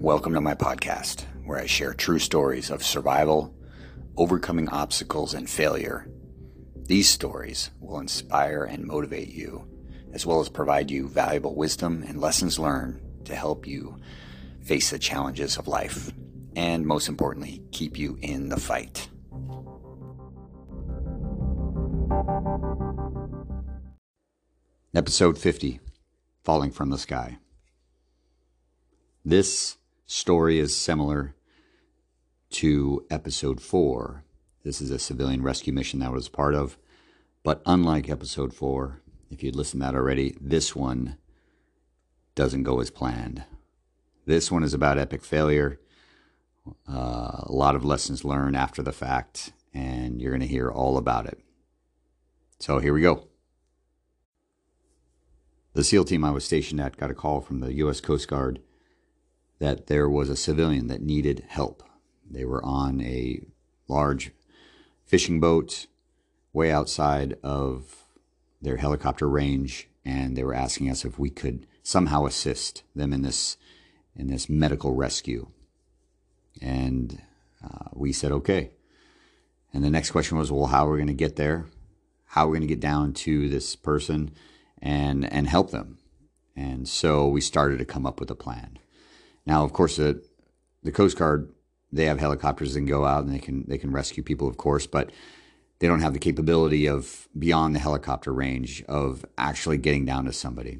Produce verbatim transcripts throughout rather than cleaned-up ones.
Welcome to my podcast, where I share true stories of survival, overcoming obstacles, and failure. These stories will inspire and motivate you, as well as provide you valuable wisdom and lessons learned to help you face the challenges of life, and most importantly, keep you in the fight. Episode fifty, Falling from the Sky. This story is similar to episode four. This is a civilian rescue mission that I was part of, but unlike episode four, if you'd listened to that already, this one doesn't go as planned. This one is about epic failure, uh, a lot of lessons learned after the fact, and you're going to hear all about it. So here we go. The SEAL team I was stationed at got a call from the U S Coast Guard that there was a civilian that needed help. They were on a large fishing boat way outside of their helicopter range, and they were asking us if we could somehow assist them in this in this medical rescue. And uh, we said, okay. And the next question was, well, how are we going to get there? How are we going to get down to this person and and help them? And so we started to come up with a plan. Now, of course, the the Coast Guard, they have helicopters that can go out and they can they can rescue people, of course, but they don't have the capability of beyond the helicopter range of actually getting down to somebody.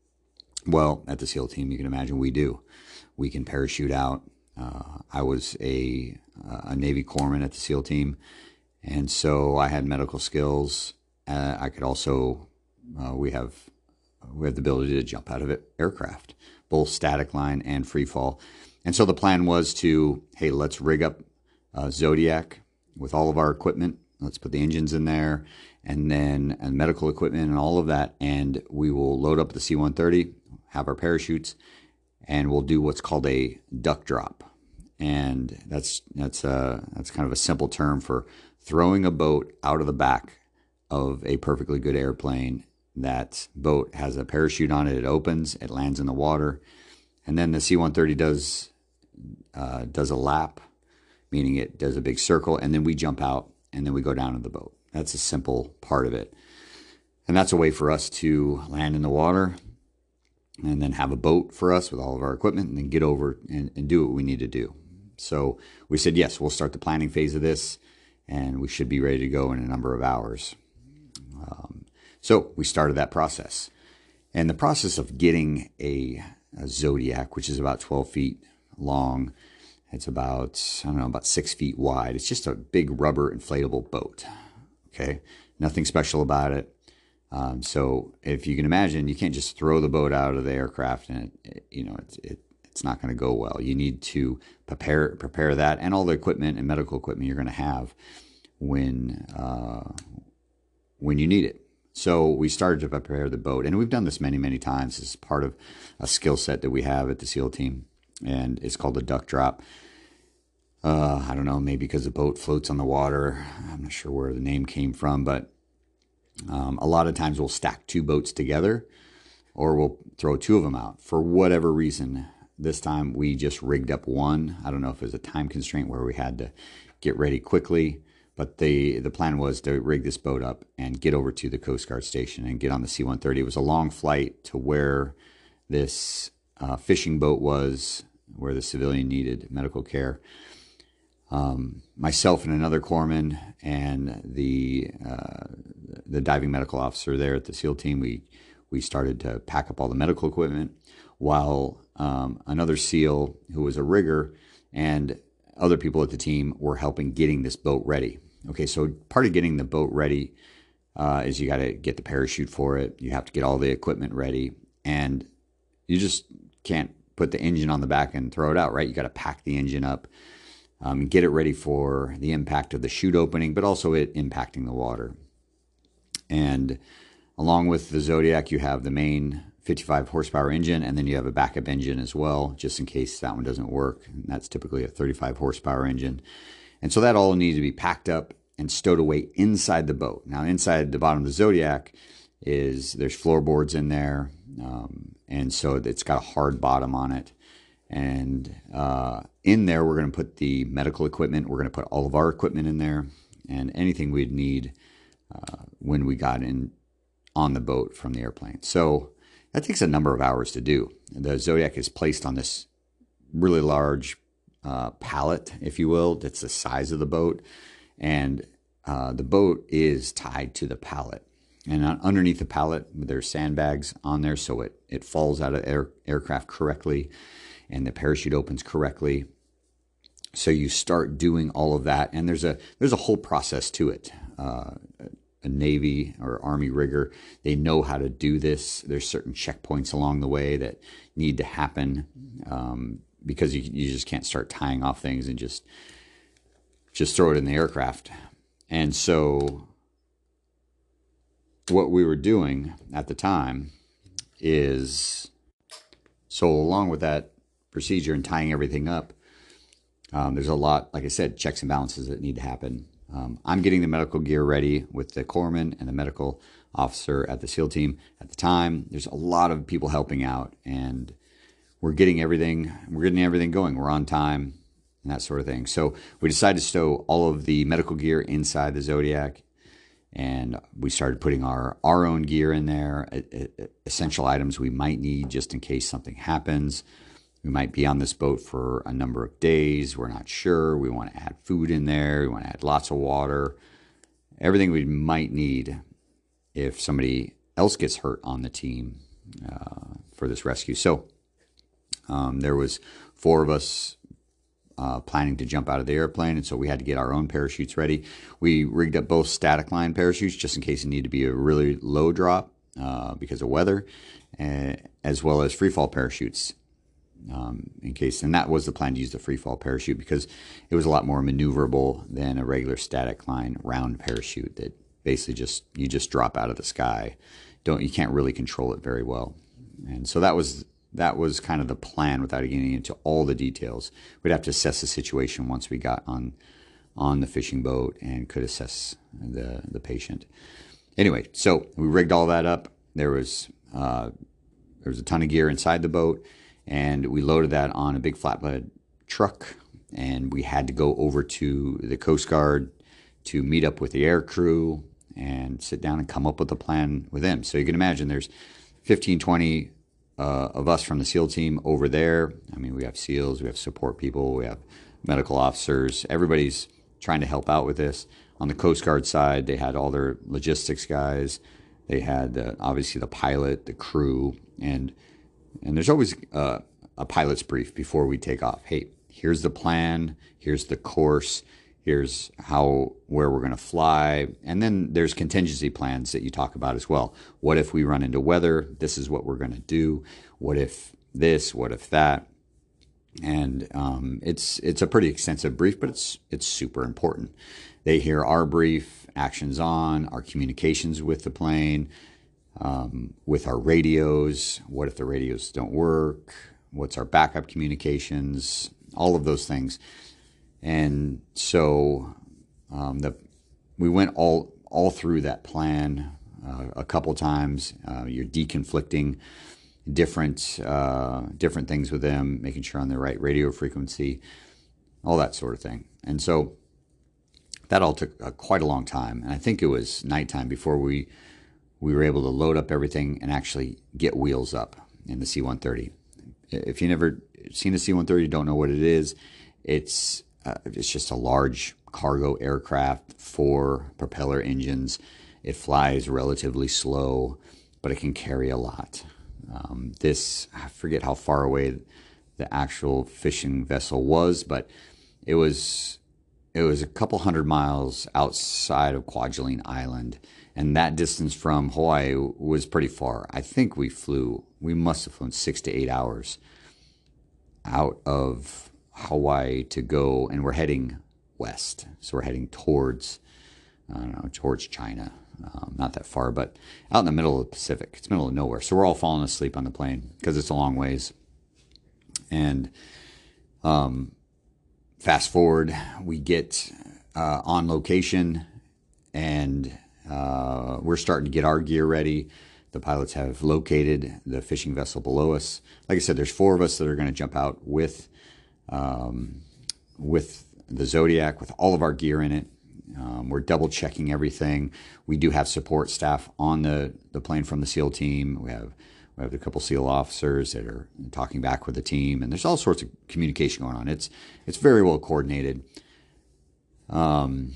Well, at the SEAL team, you can imagine we do. We can parachute out. Uh, I was a a Navy corpsman at the SEAL team, and so I had medical skills. Uh, I could also uh, we have we have the ability to jump out of it, aircraft, both static line and free fall. And so the plan was to, hey, let's rig up uh, Zodiac with all of our equipment. Let's put the engines in there, and then and medical equipment and all of that. And we will load up the C one thirty, have our parachutes, and we'll do what's called a duck drop. And that's that's a that's kind of a simple term for throwing a boat out of the back of a perfectly good airplane. That boat has a parachute on it. It opens, it lands in the water, and then the C one thirty does uh, does a lap, meaning it does a big circle, and then we jump out, and then we go down to the boat. That's a simple part of it. And that's a way for us to land in the water and then have a boat for us with all of our equipment and then get over and, and do what we need to do. So we said, yes, we'll start the planning phase of this, and we should be ready to go in a number of hours. Um, So we started that process. And the process of getting a, a Zodiac, which is about twelve feet long, it's about, I don't know, about six feet wide. It's just a big rubber inflatable boat, okay? Nothing special about it. Um, so if you can imagine, you can't just throw the boat out of the aircraft and, it, it, you know, it, it, it's not going to go well. You need to prepare prepare that and all the equipment and medical equipment you're going to have when uh, when you need it. So we started to prepare the boat, and we've done this many, many times. This is part of a skill set that we have at the SEAL team, and it's called the duck drop. Uh, I don't know, maybe because the boat floats on the water. I'm not sure where the name came from, but um, a lot of times we'll stack two boats together, or we'll throw two of them out for whatever reason. This time we just rigged up one. I don't know if it was a time constraint where we had to get ready quickly. But the, the plan was to rig this boat up and get over to the Coast Guard station and get on the C one thirty. It was a long flight to where this uh, fishing boat was, where the civilian needed medical care. Um, myself and another corpsman and the uh, the diving medical officer there at the SEAL team, we we started to pack up all the medical equipment, while um, another SEAL who was a rigger and other people at the team were helping getting this boat ready. Okay, so part of getting the boat ready uh, is you got to get the parachute for it. You have to get all the equipment ready, and you just can't put the engine on the back and throw it out, right? You got to pack the engine up, um, get it ready for the impact of the chute opening, but also it impacting the water. And along with the Zodiac, you have the main fifty-five horsepower engine, and then you have a backup engine as well, just in case that one doesn't work. And that's typically a thirty-five horsepower engine. And so that all needs to be packed up and stowed away inside the boat. Now, inside the bottom of the Zodiac is there's floorboards in there, um, and so it's got a hard bottom on it. And uh, in there, we're going to put the medical equipment. We're going to put all of our equipment in there and anything we'd need uh, when we got in on the boat from the airplane. So that takes a number of hours to do. The Zodiac is placed on this really large uh, pallet, if you will. That's the size of the boat. And uh, the boat is tied to the pallet. And underneath the pallet, there's sandbags on there so it, it falls out of air, aircraft correctly and the parachute opens correctly. So you start doing all of that. And there's a there's a whole process to it. Uh, a Navy or Army rigger, they know how to do this. There's certain checkpoints along the way that need to happen um, because you, you just can't start tying off things and just just throw it in the aircraft. And so what we were doing at the time is, so along with that procedure and tying everything up, um, there's a lot, like I said, checks and balances that need to happen. Um, I'm getting the medical gear ready with the corpsman and the medical officer at the SEAL team at the time. There's a lot of people helping out, and we're getting everything, we're getting everything going. We're on time and that sort of thing. So we decided to stow all of the medical gear inside the Zodiac, and we started putting our, our own gear in there, essential items we might need just in case something happens. We might be on this boat for a number of days. We're not sure. We want to add food in there. We want to add lots of water. Everything we might need if somebody else gets hurt on the team uh, for this rescue. So um, there was four of us uh, planning to jump out of the airplane, and so we had to get our own parachutes ready. We rigged up both static line parachutes just in case it needed to be a really low drop uh, because of weather, uh, as well as free fall parachutes. Um, in case, and that was the plan, to use the free fall parachute because it was a lot more maneuverable than a regular static line round parachute that basically just, you just drop out of the sky. Don't, you can't really control it very well. And so that was, that was kind of the plan without getting into all the details. We'd have to assess the situation once we got on, on the fishing boat and could assess the, the patient. Anyway, so we rigged all that up. There was, uh, there was a ton of gear inside the boat. And we loaded that on a big flatbed truck, and we had to go over to the Coast Guard to meet up with the air crew and sit down and come up with a plan with them. So you can imagine there's fifteen, twenty uh, of us from the SEAL team over there. I mean, we have SEALs, we have support people, we have medical officers. Everybody's trying to help out with this. On the Coast Guard side, they had all their logistics guys. They had uh, obviously the pilot, the crew, and And there's always uh, a pilot's brief before we take off. Hey, here's the plan. Here's the course. Here's how, where we're going to fly. And then there's contingency plans that you talk about as well. What if we run into weather? This is what we're going to do. What if this? What if that? And um, it's it's a pretty extensive brief, but it's it's super important. They hear our brief, actions on, our communications with the plane, Um, with our radios. What if the radios don't work? What's our backup communications? All of those things. And so um, the we went all all through that plan uh, a couple times. Uh, you're deconflicting different uh, different things with them, making sure on the right radio frequency, all that sort of thing. And so that all took uh, quite a long time. And I think it was nighttime before we we were able to load up everything and actually get wheels up in the C one thirty. If you've never seen a C one thirty, don't know what it is, it's uh, it's just a large cargo aircraft, four propeller engines. It flies relatively slow, but it can carry a lot. Um, this, I forget how far away the actual fishing vessel was, but it was it was a couple hundred miles outside of Kwajalein Island. And that distance from Hawaii was pretty far. I think we flew, we must have flown six to eight hours out of Hawaii to go, and we're heading west. So we're heading towards, I don't know, towards China. Um, not that far, but out in the middle of the Pacific. It's middle of nowhere. So we're all falling asleep on the plane because it's a long ways. And um, fast forward, we get uh, on location, and Uh, we're starting to get our gear ready. the pilots have located the fishing vessel below us. Like I said, there's four of us that are going to jump out with um, with the Zodiac, with all of our gear in it. Um, we're double checking everything. We do have support staff on the, the plane from the SEAL team. We have we have a couple SEAL officers that are talking back with the team, and there's all sorts of communication going on. It's it's very well coordinated. Um,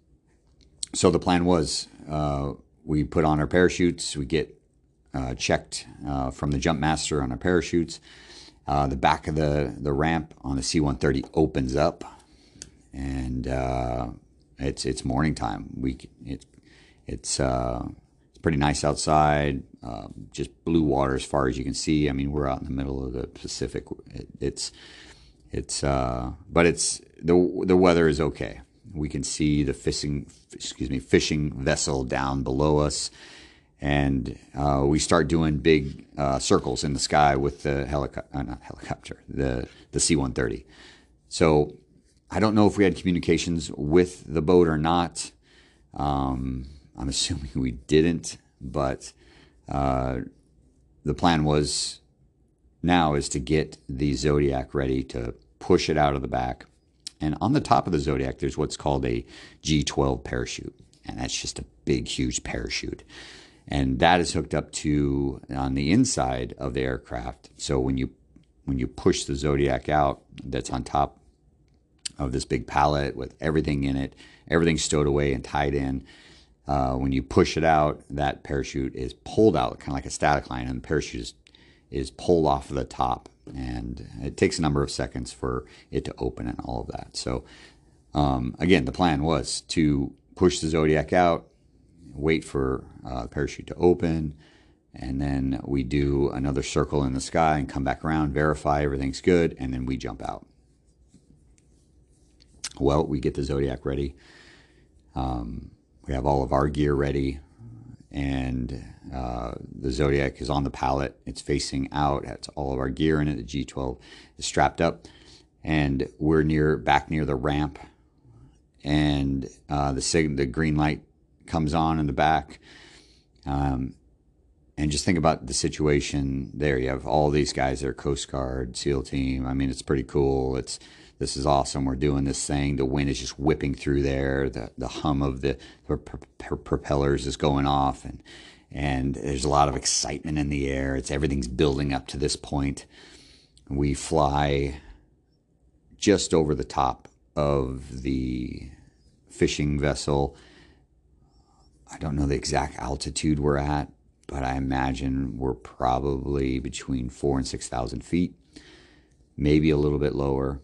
so the plan was uh, we put on our parachutes. We get uh, checked uh, from the jump master on our parachutes. Uh, the back of the the ramp on the C one thirty opens up, and uh, It's it's morning time. We it, it's uh, it's pretty nice outside. Uh, just blue water as far as you can see. I mean, we're out in the middle of the Pacific. It, it's it's uh, but it's the the weather is okay. We can see the fishing excuse me fishing vessel down below us, and uh, we start doing big uh, circles in the sky with the helicopter, uh, not helicopter, the the C one thirty. So I don't know if we had communications with the boat or not. Um, I'm assuming we didn't, but uh, the plan was now is to get the Zodiac ready to push it out of the back. And on the top of the Zodiac, there's what's called a G twelve parachute. And that's just a big, huge parachute. And that is hooked up to on the inside of the aircraft. So when you when you push the Zodiac out, that's on top of this big pallet with everything in it, everything stowed away and tied in. Uh, when you push it out, that parachute is pulled out, kind of like a static line, and the parachute is, is pulled off of the top. And it takes a number of seconds for it to open and all of that. So, um, again, the plan was to push the Zodiac out, wait for uh, the parachute to open, and then we do another circle in the sky and come back around, verify everything's good, and then we jump out. Well, we get the Zodiac ready. Um, we have all of our gear ready, and uh, the Zodiac is on the pallet. It's facing out. It's all of our gear in it. The G twelve is strapped up, and we're near back near the ramp. And uh, the sig- the green light comes on in the back. Um, and just think about the situation there. You have all these guys that are Coast Guard, SEAL team. I mean, it's pretty cool. It's This is awesome. We're doing this thing. The wind is just whipping through there. The the hum of the pro- pro- propellers is going off, and and there's a lot of excitement in the air. It's everything's building up to this point. We fly just over the top of the fishing vessel. I don't know the exact altitude we're at, but I imagine we're probably between four and six thousand feet, maybe a little bit lower.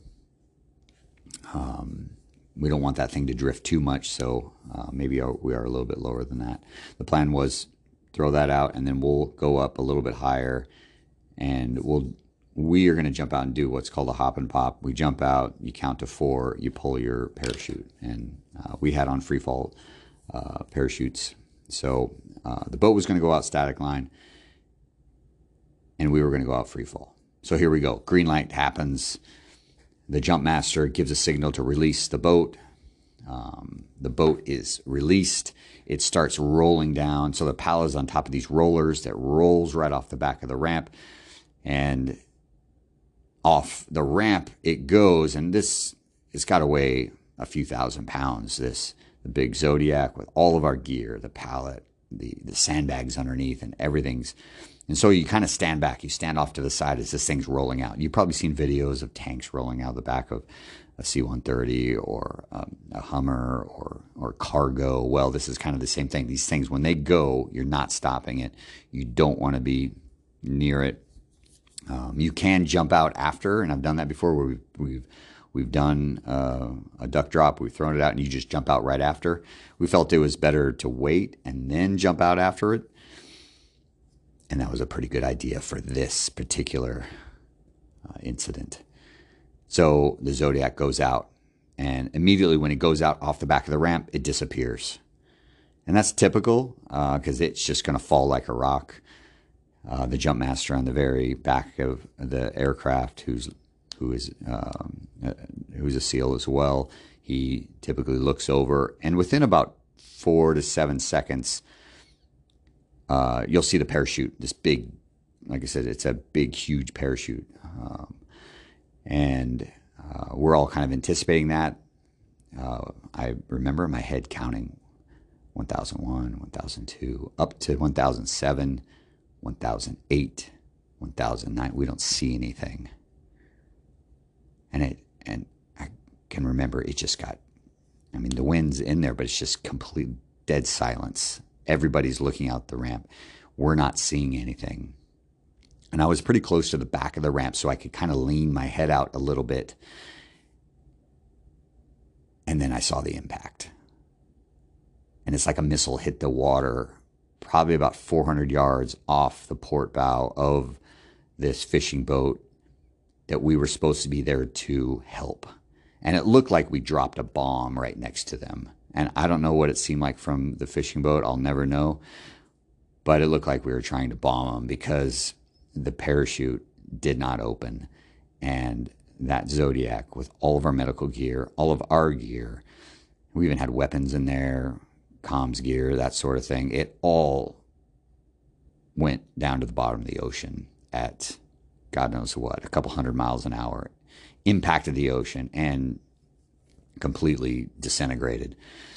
Um, we don't want that thing to drift too much, so uh, maybe we are a little bit lower than that. The plan was throw that out, and then we'll go up a little bit higher, and we'll we are going to jump out and do what's called a hop and pop. We jump out, you count to four, you pull your parachute, and uh, we had on free fall uh, parachutes. So uh, the boat was going to go out static line, and we were going to go out free fall. So here we go. Green light happens. The jump master gives a signal to release the boat. Um, the boat is released. It starts rolling down. So the pallet is on top of these rollers that rolls right off the back of the ramp. And off the ramp it goes. And this, it's got to weigh a few thousand pounds. This, the big Zodiac with all of our gear, the pallet, the, the sandbags underneath, and everything's. And so you kind of stand back. You stand off to the side as this thing's rolling out. You've probably seen videos of tanks rolling out of the back of a C one thirty or um, a Hummer or or cargo. Well, this is kind of the same thing. These things, when they go, you're not stopping it. You don't want to be near it. Um, you can jump out after, and I've done that before where we've, we've, we've done uh, a duck drop. We've thrown it out, and you just jump out right after. We felt it was better to wait and then jump out after it. And that was a pretty good idea for this particular uh, incident. So the Zodiac goes out, and immediately when it goes out off the back of the ramp, it disappears. And that's typical because uh, it's just going to fall like a rock. Uh, the jump master on the very back of the aircraft, who's who is um, uh, who's a SEAL as well, he typically looks over, and within about four to seven seconds, uh, you'll see the parachute, this big, like I said, it's a big, huge parachute. Um, and uh, we're all kind of anticipating that. Uh, I remember my head counting one thousand one, one thousand two, up to one thousand seven, one thousand eight, one thousand nine. We don't see anything. And it, and I can remember it just got, I mean, the wind's in there, but it's just complete dead silence. Everybody's looking out the ramp. We're not seeing anything. And I was pretty close to the back of the ramp, so I could kind of lean my head out a little bit. And then I saw the impact. And it's like a missile hit the water, probably about four hundred yards off the port bow of this fishing boat that we were supposed to be there to help. And it looked like we dropped a bomb right next to them. And I don't know what it seemed like from the fishing boat. I'll never know. But it looked like we were trying to bomb them because the parachute did not open. And that Zodiac, with all of our medical gear, all of our gear, we even had weapons in there, comms gear, that sort of thing. It all went down to the bottom of the ocean at God knows what, a couple hundred miles an hour, impacted the ocean and completely disintegrated.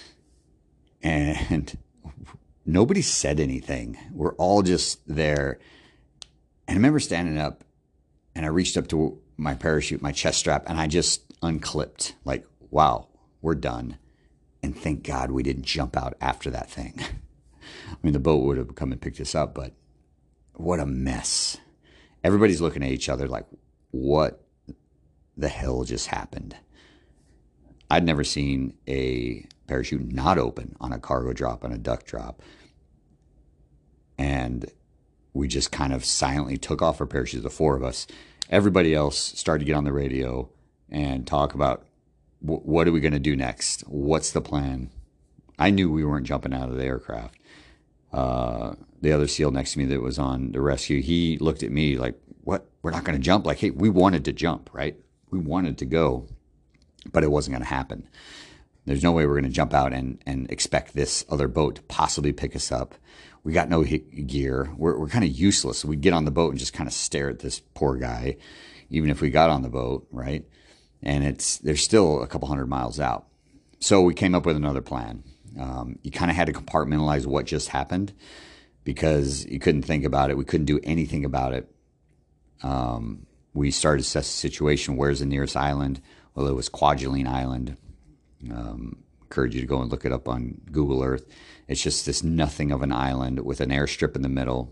And nobody said anything. We're all just there. And I remember standing up and I reached up to my parachute, my chest strap, and I just unclipped like, wow, we're done. And thank God we didn't jump out after that thing. I mean, the boat would have come and picked us up, but what a mess. Everybody's looking at each other like, what the hell just happened? I'd never seen a parachute not open on a cargo drop, on a duck drop. And we just kind of silently took off our parachutes, the four of us. Everybody else started to get on the radio and talk about w- what are we going to do next? What's the plan? I knew we weren't jumping out of the aircraft. Uh, the other SEAL next to me that was on the rescue, he looked at me like, what? We're not going to jump? Like, hey, we wanted to jump, right? We wanted to go, but it wasn't going to happen. There's no way we're going to jump out and, and expect this other boat to possibly pick us up. We got no gear. We're, we're kind of useless. We'd get on the boat and just kind of stare at this poor guy, even if we got on the boat, right? And it's they're still a couple hundred miles out. So we came up with another plan. Um, you kind of had to compartmentalize what just happened because you couldn't think about it. We couldn't do anything about it. Um, we started to assess the situation. Where's the nearest island? Well, it was Kwajalein Island. Um, encourage you to go and look it up on Google Earth. It's just this nothing of an island with an airstrip in the middle.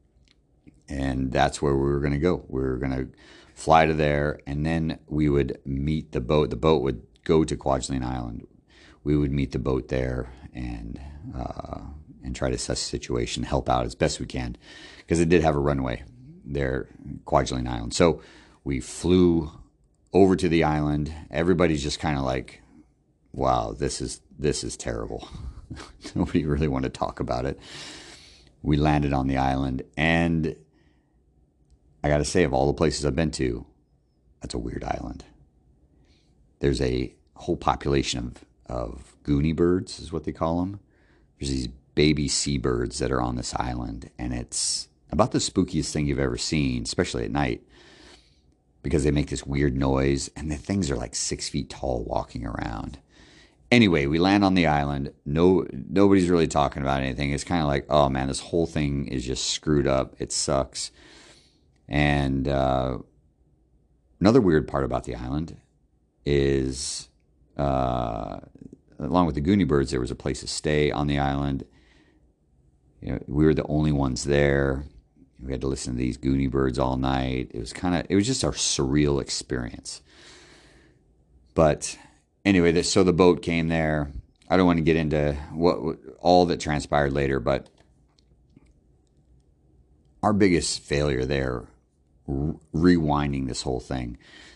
And that's where we were going to go. We were going to fly to there, and then we would meet the boat. The boat would go to Kwajalein Island. We would meet the boat there and uh, and try to assess the situation, help out as best we can, because it did have a runway there, Kwajalein Island. So we flew over to the island. Everybody's just kind of like, wow, this is this is terrible. Nobody really wanted to talk about it. We landed on the island, and I got to say, of all the places I've been to, that's a weird island. There's a whole population of, of goonie birds, is what they call them. There's these baby seabirds that are on this island, and it's about the spookiest thing you've ever seen, especially at night, because they make this weird noise, and the things are like six feet tall walking around. Anyway, we land on the island. No, nobody's really talking about anything. It's kind of like, oh man, this whole thing is just screwed up. It sucks. And uh, another weird part about the island is, uh, along with the Goonie birds, there was a place to stay on the island. You know, we were the only ones there. We had to listen to these Goonie birds all night. It was kind of, it was just a surreal experience. But anyway, so the boat came there. I don't want to get into what, what all that transpired later, but our biggest failure there, re- rewinding this whole thing,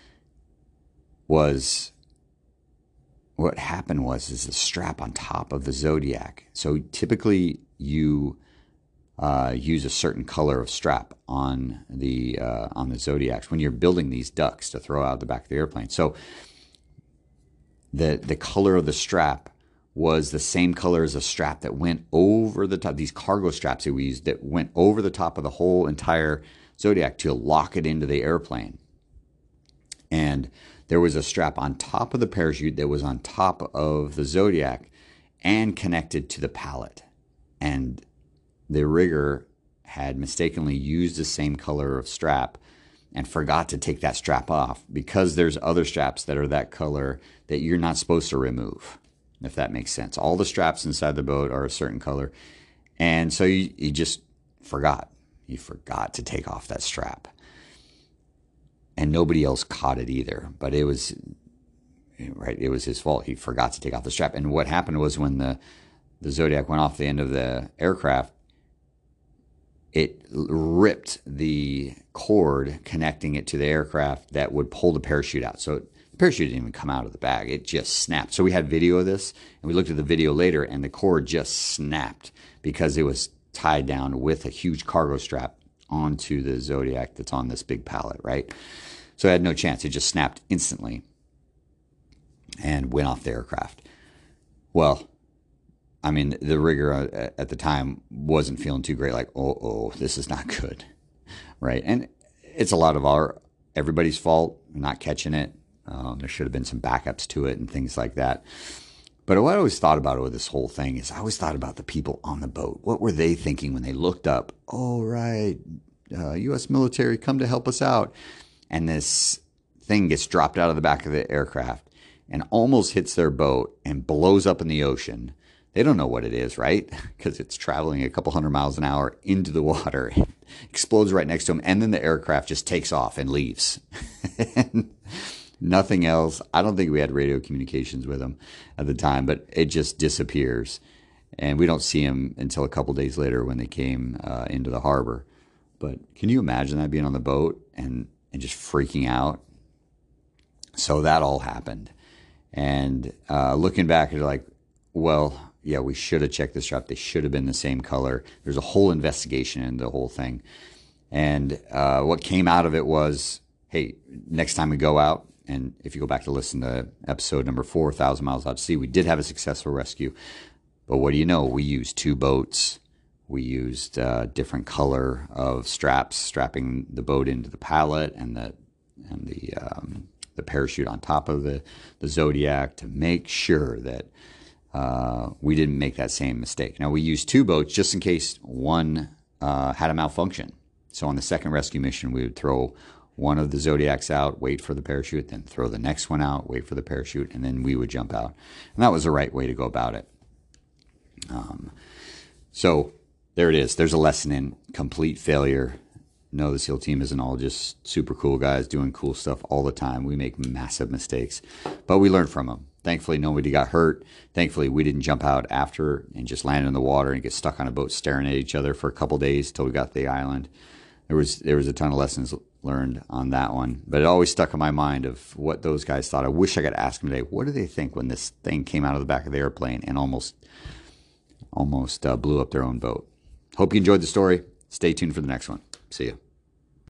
was what happened was is the strap on top of the Zodiac. So typically you uh, use a certain color of strap on the uh, on the Zodiacs when you're building these ducks to throw out the back of the airplane. So the the color of the strap was the same color as a strap that went over the top, these cargo straps that we used that went over the top of the whole entire Zodiac to lock it into the airplane. And there was a strap on top of the parachute that was on top of the Zodiac and connected to the pallet. And the rigger had mistakenly used the same color of strap and forgot to take that strap off, because there's other straps that are that color that you're not supposed to remove, if that makes sense. All the straps inside the boat are a certain color. And so he, he just forgot. He forgot to take off that strap. And nobody else caught it either. But it was, right, it was his fault. He forgot to take off the strap. And what happened was when the, the Zodiac went off the end of the aircraft, it ripped the cord connecting it to the aircraft that would pull the parachute out. So the parachute didn't even come out of the bag. It just snapped. So we had video of this, and we looked at the video later, and the cord just snapped because it was tied down with a huge cargo strap onto the Zodiac that's on this big pallet, right? So it had no chance. It just snapped instantly and went off the aircraft. Well, I mean, the rigger at the time wasn't feeling too great, like, oh, oh, this is not good, right? And it's a lot of our, everybody's fault, not catching it. Um, there should have been some backups to it and things like that. But what I always thought about with this whole thing is I always thought about the people on the boat. What were they thinking when they looked up? Oh, right, uh, U S military, come to help us out. And this thing gets dropped out of the back of the aircraft and almost hits their boat and blows up in the ocean. They don't know what it is, right? Because it's traveling a couple hundred miles an hour into the water. It explodes right next to them. And then the aircraft just takes off and leaves. And nothing else. I don't think we had radio communications with them at the time, but it just disappears. And we don't see them until a couple days later when they came uh, into the harbor. But can you imagine that, being on the boat and, and just freaking out? So that all happened. And uh, looking back, you're like, well, yeah, we should have checked the strap. They should have been the same color. There's a whole investigation into the whole thing. And uh, what came out of it was, hey, next time we go out, and if you go back to listen to episode number four, one thousand Miles Out to Sea, we did have a successful rescue. But what do you know? We used two boats. We used uh, different color of straps, strapping the boat into the pallet and the and the um, the parachute on top of the, the Zodiac to make sure that Uh, we didn't make that same mistake. Now, we used two boats just in case one uh, had a malfunction. So on the second rescue mission, we would throw one of the Zodiacs out, wait for the parachute, then throw the next one out, wait for the parachute, and then we would jump out. And that was the right way to go about it. Um, so there it is. There's a lesson in complete failure. No, the SEAL team isn't all just super cool guys doing cool stuff all the time. We make massive mistakes, but we learn from them. Thankfully, nobody got hurt. Thankfully, we didn't jump out after and just land in the water and get stuck on a boat staring at each other for a couple days till we got to the island. There was there was a ton of lessons learned on that one, but it always stuck in my mind of what those guys thought. I wish I could ask them today, what do they think when this thing came out of the back of the airplane and almost almost uh, blew up their own boat? Hope you enjoyed the story. Stay tuned for the next one. See you.